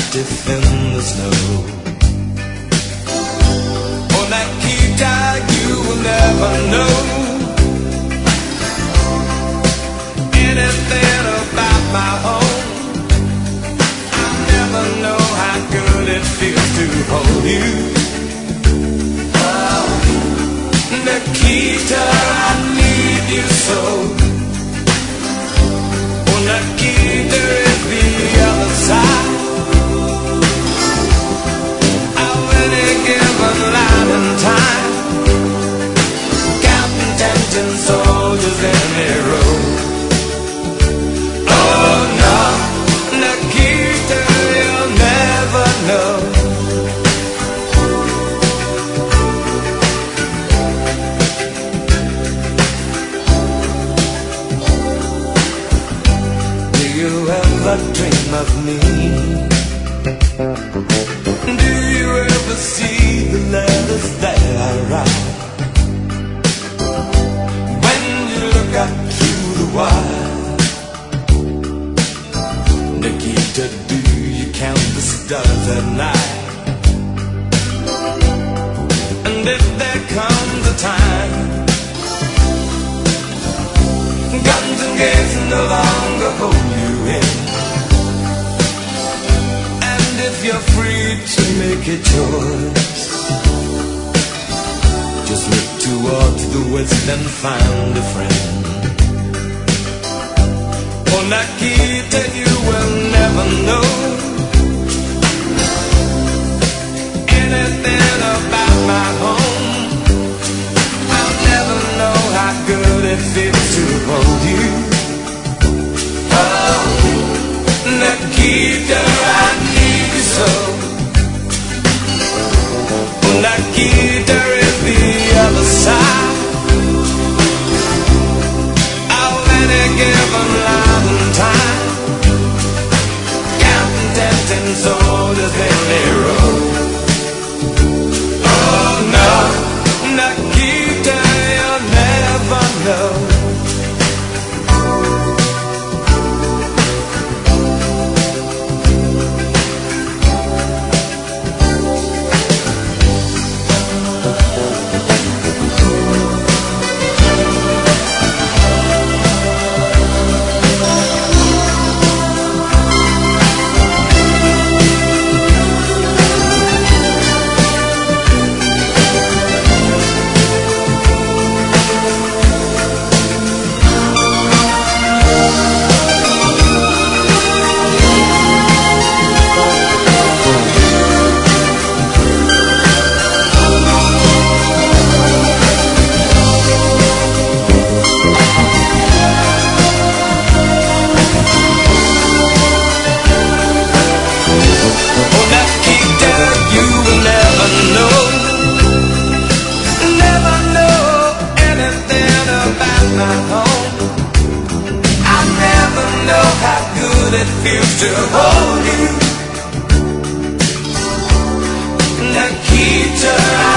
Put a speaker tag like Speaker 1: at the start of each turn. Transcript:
Speaker 1: stiff in the snow. Oh, Nikita, you will never know anything about my home. I'll never know how good it feels to hold you. Oh, Nikita, I need you so. Oh, Nikita is the other side of any given line in time, counting tempting soldiers in a row. Oh no, Nikita, you'll never know. Do you ever dream of me? Do you ever see the letters that I write? When you look up through the wire, Nikita, do you count the stars at night? And if there comes a time guns and gates no longer hold you in, and if you're free to make a choice, just look towards the west and find a friend. Oh, Nikita, you will never know anything about my home. I'll never know how good it feels to hold you. Oh, Nikita, I need you so. Oh, Nikita is the other side of any given line in time, counting tempting soldiers in a row. Oh no, Nikita, you'll never know. It feels to hold you, Nikita.